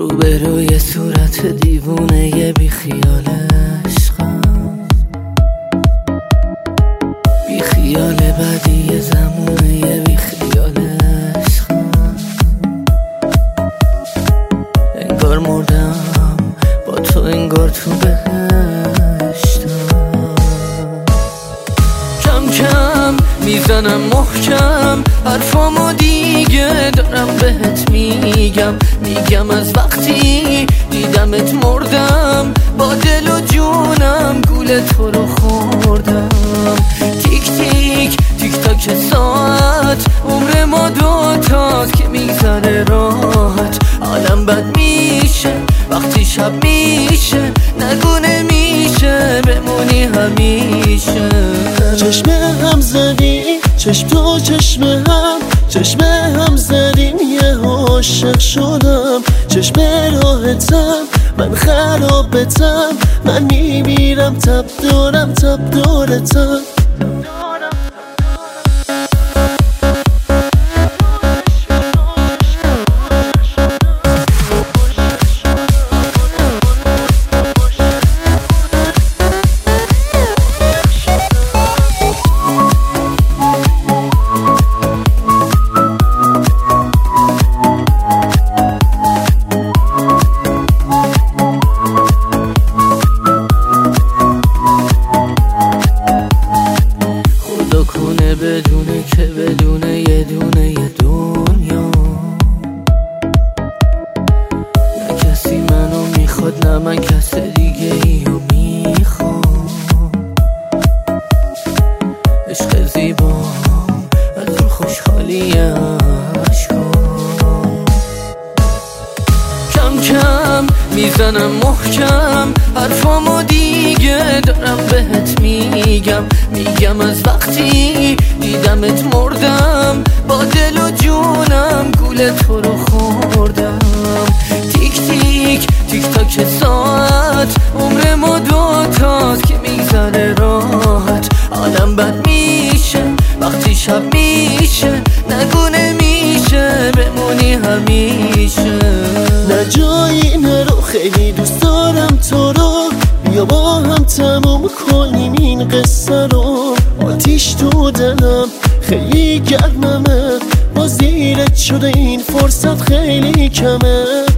روبروی صورت دیوونه بی خیال عشقم، بی خیال بدی زمونه بی خیال عشقم. انگار مردم با تو، انگار تو بهشتم. کم کم میزنم محکم حرفامو دیگه دارم بهت میگم از وقتی دیدمت مردم، با دل و جونم گول تو رو خوردم. تیک تیک تیک تاک ساعت عمر ما دوتاست که میگذره راحت. حالم بد میشه وقتی شب میشه، نگو نمیشه بمونی همیشه. چشم هم زدیم، چشم تو چشم هم، چشم هم زدیم یه عاشق شدم. چشم راحتم من خرابتم، من میمیرم تب دورم تب دورتم. بدونه که بدونه یه دونه دنیا، نه کسی منو میخواد نه من کس دیگه ایو میخوام. عشق زیبا از رو خوشحالی عشقام. کم کم میزنم محکم حرفامو دیگه دارم بهت میگم از وقتی دیدمت مردم، با دل و جونم گول تو رو خوردم. تیک تیک تیک تاک ساعت عمر ما دوتاست که میگذره راحت. حالم بد میشه وقتی شب میشه، نگو نمیشه بمونی همیشه. نه جایی نرو، خیلی دوست دارم تو رو، بیا با هم تموم کنیم این قصه رو. آتیش تو دلم خیلی گرممه، با زیرت شده این فرصت خیلی کمه.